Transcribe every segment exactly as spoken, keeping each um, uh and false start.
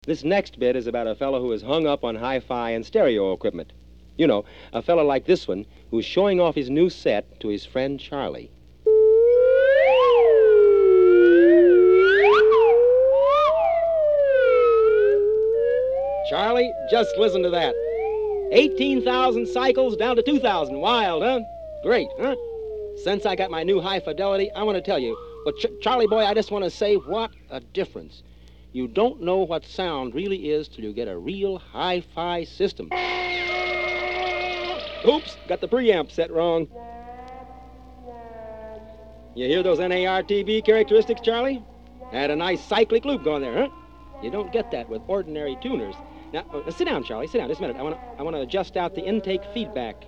This next bit is about a fellow who is hung up on hi-fi and stereo equipment. You know, a fellow like this one who's showing off his new set to his friend Charlie. Charlie, just listen to that. eighteen thousand cycles down to two thousand. Wild, huh? Great, huh? Since I got my new high fidelity, I want to tell you, but Ch- Charlie boy, I just want to say what a difference. You don't know what sound really is till you get a real hi-fi system. Oops, got the preamp set wrong. You hear those N A R T B characteristics, Charlie? Had a nice cyclic loop going there, huh? You don't get that with ordinary tuners. Now, uh, sit down, Charlie, sit down just a minute. I want to I want to adjust out the intake feedback.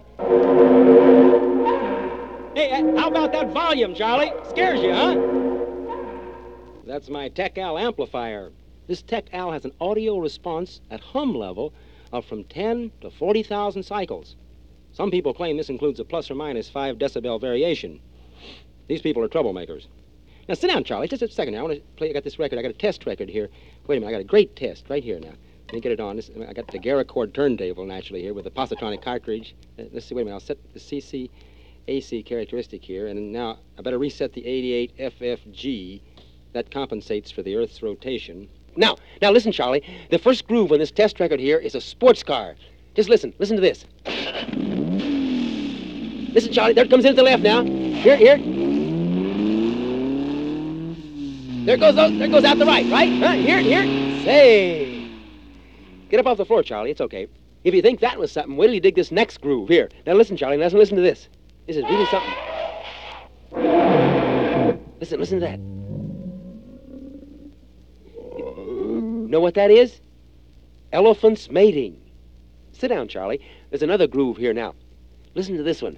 Hey, uh, how about that volume, Charlie? Scares you, huh? That's my Tech-Al amplifier. This Tech-Al has an audio response at hum level of from ten to forty thousand cycles. Some people claim this includes a plus or minus five decibel variation. These people are troublemakers. Now, sit down, Charlie, just a second now. I want to play, I got this record. I got a test record here. Wait a minute, I got a great test right here now. Let me get it on. This, I got the Garrecord turntable, naturally, here with the Positronic cartridge. Uh, let's see, wait a minute. I'll set the C C A C characteristic here, and now I better reset the eighty-eight F F G. That compensates for the Earth's rotation. Now, now listen, Charlie. The first groove on this test record here is a sports car. Just listen. Listen to this. Listen, Charlie. There it comes in to the left now. Here, here. There goes, there goes out the right, right? Huh? Here, here. Say. Get up off the floor, Charlie. It's okay. If you think that was something, wait till you dig this next groove. Here. Now listen, Charlie. Now listen to this. This is really something. Listen, listen to that. Know what that is? Elephants mating. Sit down, Charlie. There's another groove here now. Listen to this one.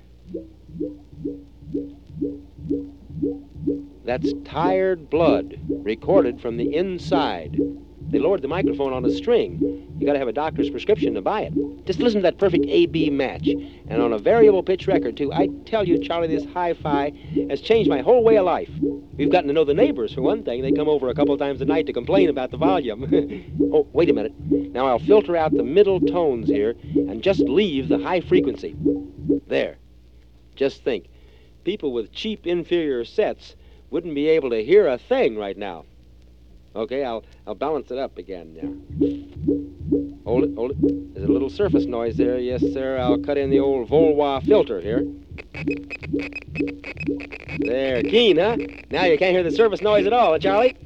That's Tired Blood, recorded from the inside. They lowered the microphone on a string. You gotta have a doctor's prescription to buy it. Just listen to that perfect A B match. And on a variable pitch record, too. I tell you, Charlie, this hi-fi has changed my whole way of life. We've gotten to know the neighbors, for one thing. They come over a couple times a night to complain about the volume. Oh, wait a minute. Now I'll filter out the middle tones here and just leave the high frequency. There. Just think. People with cheap, inferior sets wouldn't be able to hear a thing right now. Okay, I'll I'll balance it up again now. Hold it, hold it. There's a little surface noise there. Yes, sir. I'll cut in the old Volois filter here. There, keen, huh? Now you can't hear the surface noise at all, huh, Charlie?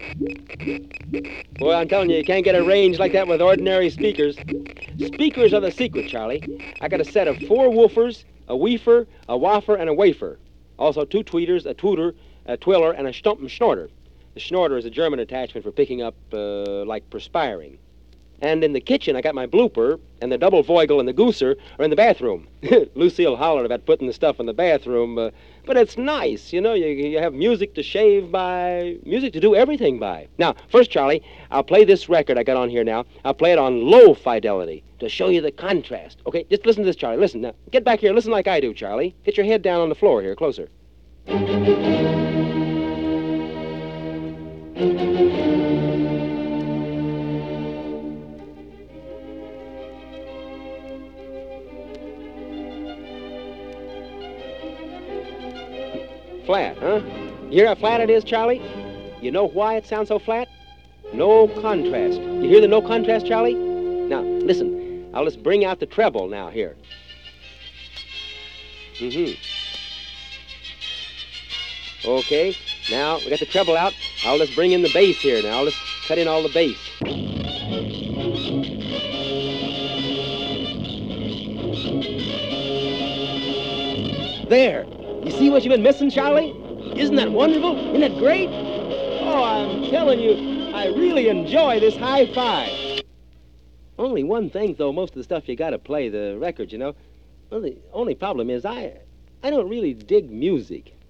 Boy, I'm telling you, you can't get a range like that with ordinary speakers. Speakers are the secret, Charlie. I got a set of four woofers, a weefer, a waffer, and a wafer. Also two tweeters, a tooter, a twiller, and a stump and schnorter. The schnorter is a German attachment for picking up, uh, like, perspiring. And in the kitchen, I got my blooper, and the double Voigel and the gooser are in the bathroom. Lucille hollered about putting the stuff in the bathroom, uh, but it's nice, you know, you, you have music to shave by, music to do everything by. Now, first, Charlie, I'll play this record I got on here now. I'll play it on low fidelity to show you the contrast. Okay, just listen to this, Charlie, listen. Now, get back here, listen like I do, Charlie. Get your head down on the floor here, closer. Flat, huh? You hear how flat it is, Charlie? You know why it sounds so flat? No contrast. You hear the no contrast, Charlie? Now, listen. I'll just bring out the treble now here. Mm-hmm. Okay, now we got the treble out. I'll just bring in the bass here now. I'll just cut in all the bass. There. You see what you've been missing, Charlie? Isn't that wonderful? Isn't that great? Oh, I'm telling you, I really enjoy this hi-fi. Only one thing, though, most of the stuff you got to play, the records, you know. Well, the only problem is I, I don't really dig music.